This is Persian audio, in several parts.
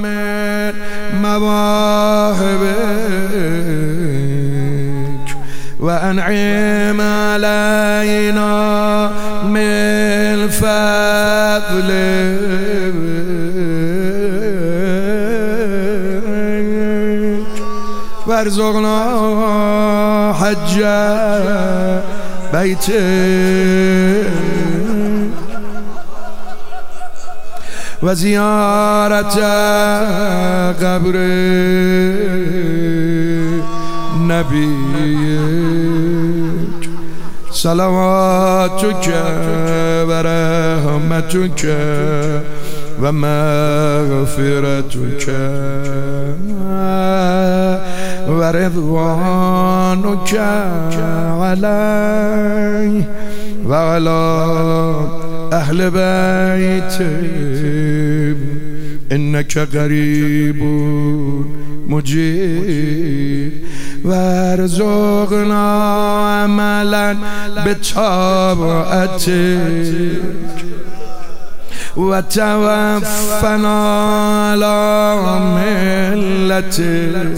من مواهبك وأنعم علينا من فضلك وارزقنا حج بيتك وزيارة قبر نبيك صلواتك ورحمتك ومغفرتك ورضوانك علي وعلى أهل بيتك إنك قريب مجيب وارزقنا عملا بطاعتك وتوفنا على ملتك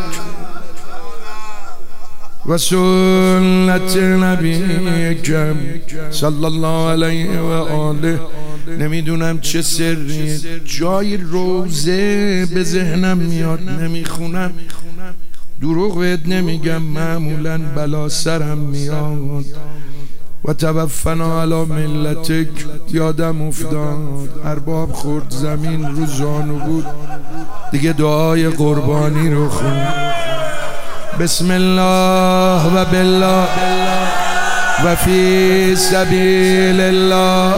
وسنة نبيك صلی الله علیه و آله. نمیدونم چه سری جای روزه به ذهنم میاد، نمیخونم، دروغ بهت نمیگم، معمولا بلا سرم میاد. و توفنا علی ملتک یادم افتاد، ارباب خورد زمین رو زانو بود دیگه، دعای قربانی رو خوند. بسم الله و بالله و فی سبیل الله.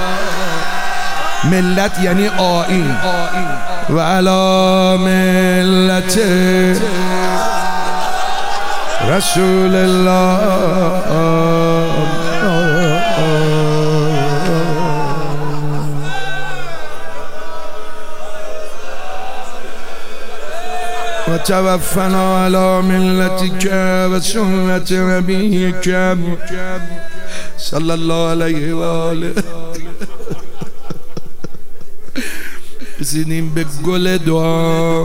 ملت یعنی آیین. و علی ملت رسول الله. و توفنا علی ملتک و سنت نبیک صلی الله علیه و آله. رسیدیم به گل دعا.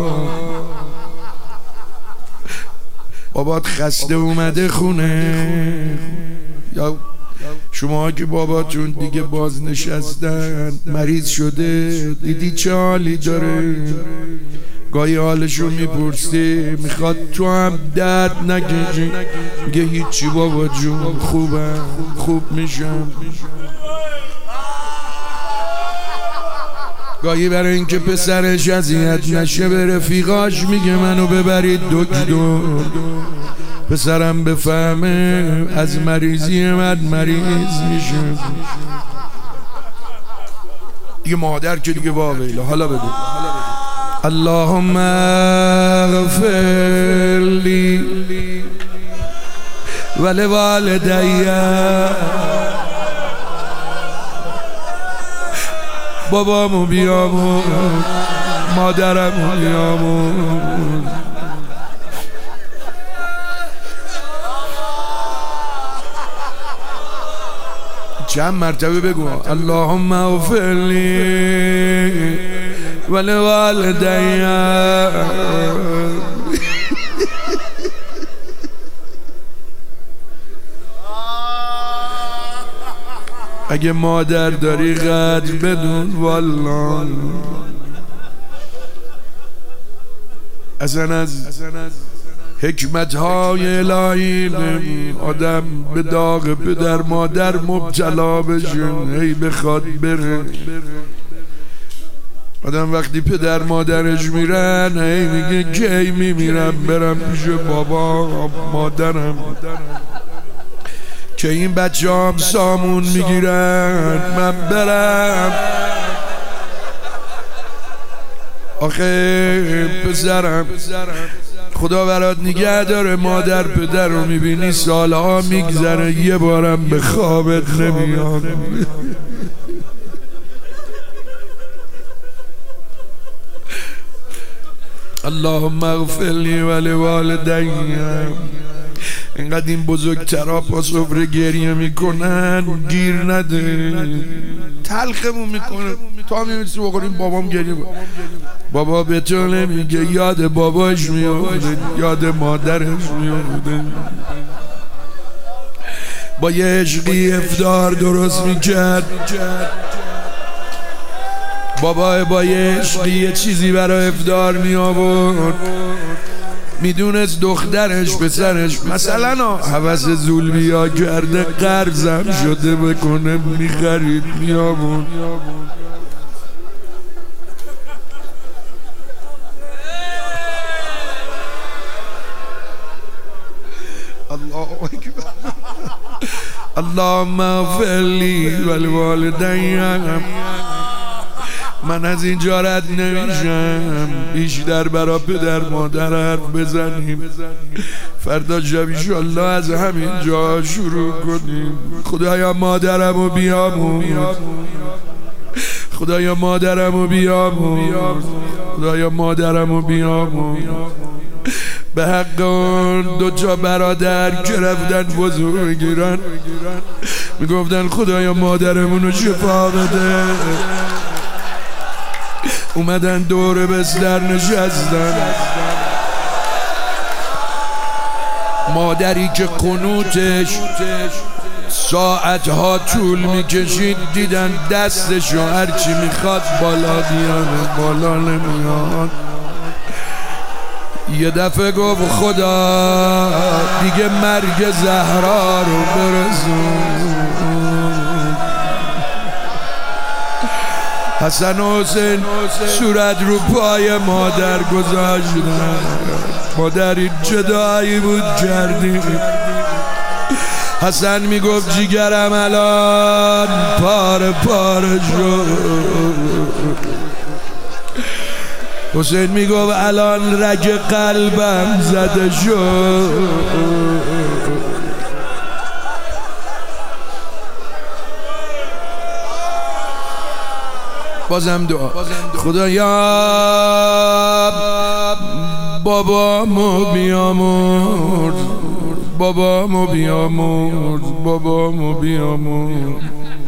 بابات خسته اومده خونه، یا شما که باباتون دیگه بازنشستن، مریض شده، دیدی چه حالی داره، گاهی حالشو میپرسی، میخواد تو هم درد نکشی، میگه هیچی بابا جون، خوبم، خوب میشم. گاهی برای اینکه پسرش اذیت نشه به رفیقاش میگه منو ببرید دکتر، پسرم بفهمه از مریضی من مریض میشه. دیگه مادر که دیگه واویلا. حالا بگو اللهم اغفر لی ولوالدی. بابامو بیامون، مادرمو بیامون. چند مرتبه بگو اللهم اغفر لی ولوالدی. اگه مادر داری قدر بدون والله. اصلا از حکمت‌های الهی آدم به داغ پدر مادر مبتلا بشه، هی بخواد بره. آدم وقتی پدر مادرش میرن هی میگه کی میمیرم برم پیش بابا مادرم، که این بچه هم سامون میگیرن من برم. آخه پسرم خدا برات نگه داره، مادر پدر رو میبینی سالها میگذره، یه بارم به خوابت نمیاد. اللهم اغفر لی ولوالدی اینقدر این بزرگترها پا سفره گریه میکنن گیر نده، تلخمون میکنه تا میمیسی بخوریم بابام گریه کنه. بابا به تو نمیگه یاد باباش میافته، یاد مادرش میافته. با یه عشقی افطار درست میکرد بابا، با یه عشقی یه چیزی برای افطار میآورد، میدونست دخترش پسرش مثلا هوس زولبیا کرده قرضم شده بکنه میخرید میآورد. الله اکبر. اللهم اغفر لی ولوالدی. من از اینجا رد نمیشم، بیشتر برا پدر مادر حرف بزنیم، فردا شب انشالله از همین جا شروع کنیم. خدایا مادرمو بیامرز، خدایا مادرمو بیامرز، خدایا مادرمو بیامرز. به حق اون دو تا برادر که رفتن وضو بگیرن میگفتن خدایا مادرمونو شفا بده، اومدن دور بستر نشستن. مادری که قنوتش ساعتها طول میکشید دیدن دستشو هرچی میخواد بالا بیاره بالا نمیاد. یه دفعه گفت خدا دیگه مرگ زهرا رو برسون. حسن و حسین صورت رو پای مادر گذاشتن. مادری چه دعایی بود کردی؟ حسن میگفت جیگرم الان پاره پاره شد. حسین میگفت الان رگ قلبم زده شد. بازم دعا. خدایا بابامو بیامرز، بابامو بیامرز، بابامو بیامرز.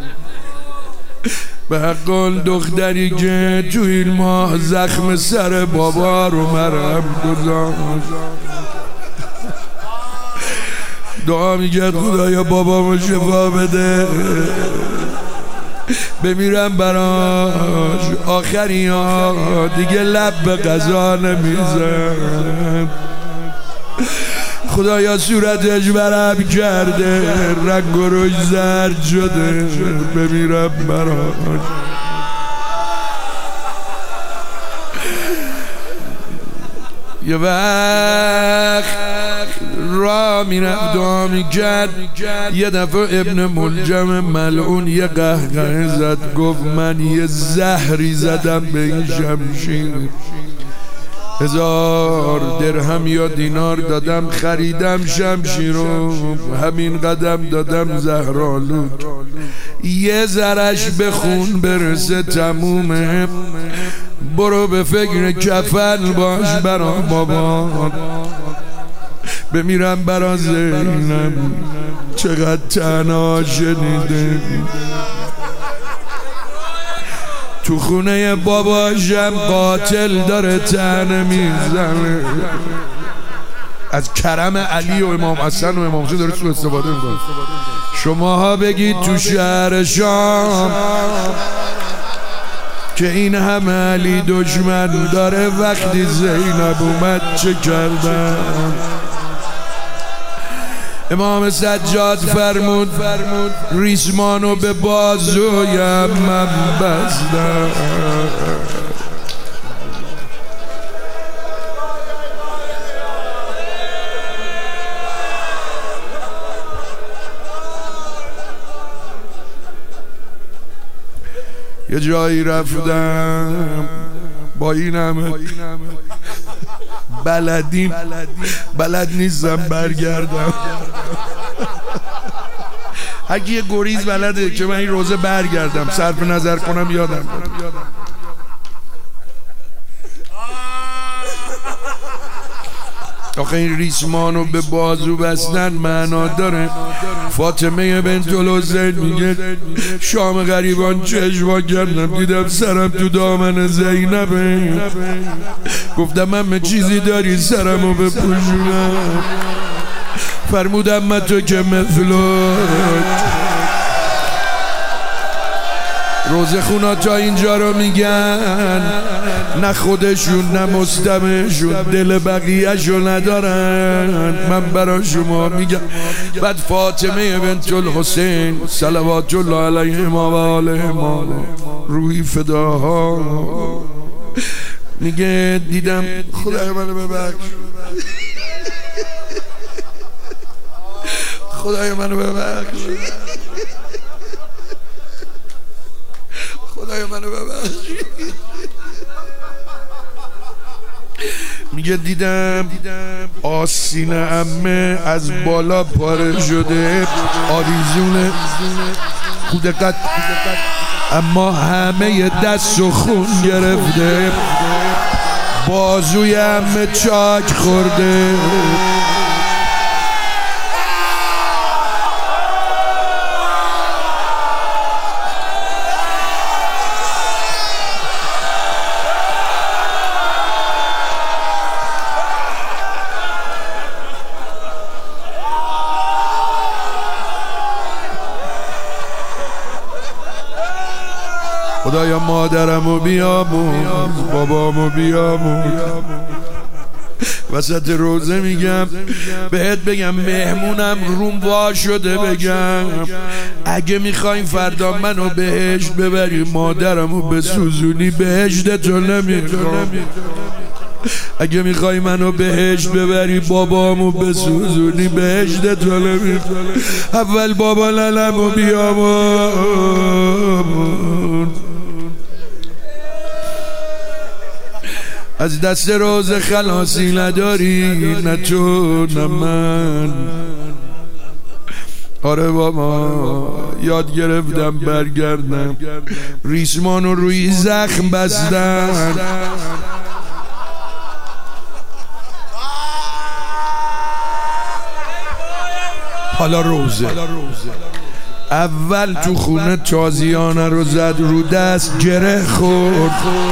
به حق اون دختری که تو این ماه زخم سر بابا رو مرهم گذاشت دعا میگه خدایا بابامو شفا بده، بمیرم براش آخری ها دیگه لب به غذا نمیزن. خدایا صورتش ورم کرده، رنگ و روش زرد شده، بمیرم براش. یه وقت را میرفت دعا میکرد، یه دفعه ابن ملجم ملعون یه قهقه زد، گفت من یه زهری زدم به این شمشیر، 1000 درهم یا دینار دادم خریدم شمشیر رو، همین قدم دادم زهرالود، یه ذرش به خون برسه تمومه، برو به فکر کفن باش برا بابا، بمیرم برا زینب چقدر تنها شنیده، تو خونه باباشم قاتل داره تنه میزنه. از کرم علی و امام حسن و امام حسین داره سوء استفاده میکنه. شماها بگید تو شهر شام که این همه علی دشمن داره، وقتی زینب اومد چه کردن؟ امام سجاد فرمود ریسمانو به بازویم من بستم. یه جایی رفتم با این همه بلد نیستم برگردم. اگه یه گریز بلده که من این روزه برگردم صرف نظر کنم یادم. آخه این ریسمانو به بازو بستن معنا داره. فاطمه بنت الحسین میگه شام غریبان چشم کردم دیدم سرم تو دامن زینبه، گفتم همه چیزی داری سرمو بپوشونم، فرمودم من تو که مثلت. روزه خونا تا اینجا رو میگن، نه خودشون نه مستمعشون دل بقیه شو ندارن، من برا شما میگم. بعد فاطمه بنت الحسین صلوات الله علیهما و آلهما روی فداها میگه دیدم خدای منو ببخش، خدای منو ببخش، خدای منو ببخش. میگه دیدم آستین عمه از بالا پاره شده، آویزون خودقت، اما همه دست و خون گرفته، بازوی عمه چاک خورده. خدایا مادرمو بیامون، بابامو بیامون. وسط روزه میگم بهت بگم مهمونم روم وا شده، بگم اگه میخوایم فردا منو بهشت ببری مادرمو بسوزونی بهشتتو نمیخوام، اگه میخوای منو بهشت ببری بابامو بسوزونی بهشتتو نمیخوام. اول بابا لالمو بیامون. از دست روز خلاصی نداری، نه تو نه من. آره بابا یاد گرفتم برگردم، ریسمانو روی زخم بستن. حالا روزه اول تو خونه تازیانه رو زد رو دست، گره خورد،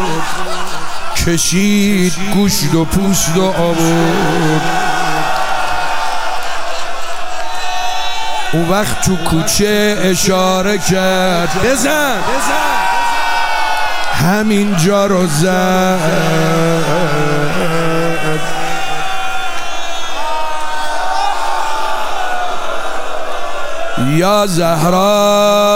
کشید گوشت و پوست و آورد. اون وقت تو کوچه اشاره کرد بزن، همین جا رو زد. یا زهرا